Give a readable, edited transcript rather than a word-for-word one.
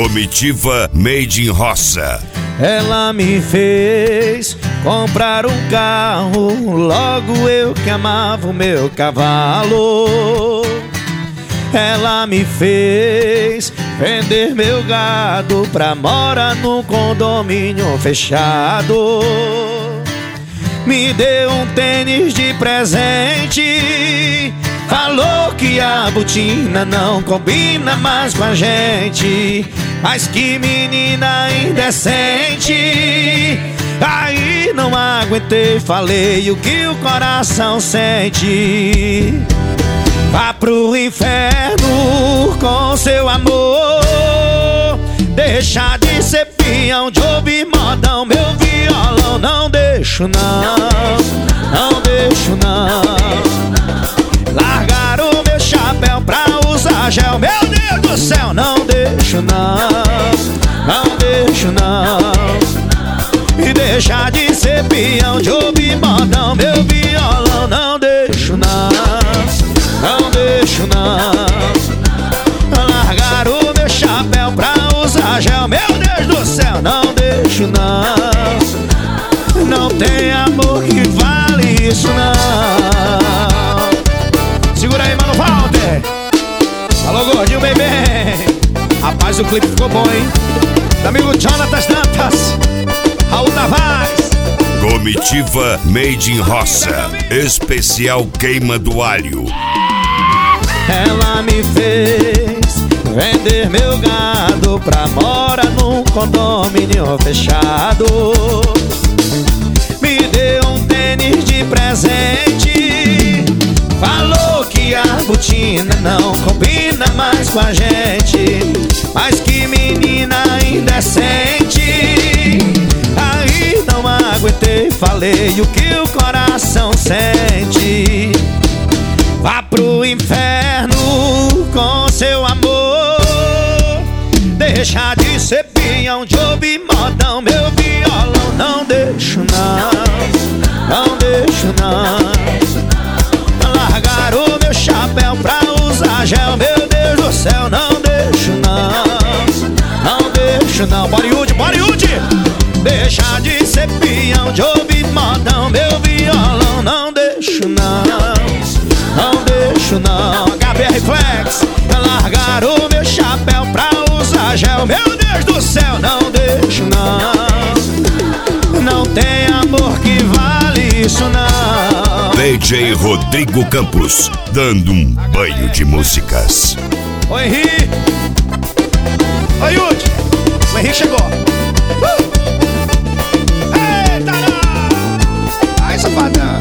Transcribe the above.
Comitiva Made in Roça. Ela me fez comprar um carro, logo eu que amava o meu cavalo. Ela me fez vender meu gado pra morar num condomínio fechado. Me deu um tênis de presente, falou que a botina não combina mais com a gente. Mas que menina indecente. Aí não aguentei, falei o que o coração sente. Vá pro inferno com seu amor, deixa de ser peão, de ouvir modão, meu violão. Não deixo não, não deixo não. Largar o meu chapéu pra usar gel, meu Deus do céu. Não deixo não, não deixo não. E deixar de ser peão, de ouvir modão, meu violão. Não deixo não, não deixo não. Largar o meu chapéu pra usar gel, meu Deus do céu. Não deixo não, não tem amor que vale isso não. Segura aí, mano, Walter. Alô, gordinho, bebê. Rapaz, o clipe ficou bom, hein? Meu amigo Jonatas Dantas, Raul Tavares. Comitiva Made in Roça. Especial queima do alho. Ela me fez vender meu gado pra morar num condomínio fechado. Me deu um tênis de presente, falou que a botina não combina mais com a gente. Mas que menina indecente. Aí não aguentei, falei o que o coração sente. Vá pro inferno com seu amor, deixa de ser peão, de ouvir modão, meu violão. Não deixo não, não deixo não. Largar o meu chapéu pra usar gel, meu Deus do céu. Não deixo não, não deixo não. Bollywood, Bollywood. Deixa de ser peão, de ouvir modão, meu violão. Não deixo não, não deixo não. HBR Flex. Largar o meu chapéu pra usar gel, meu Deus do céu. Não deixo não, não tem amor que vale isso não. DJ Rodrigo Campos, dando um banho de músicas. Oi, Henrique. Oi, Yudi. O Henrique chegou. Eita, não. Ai, safadão.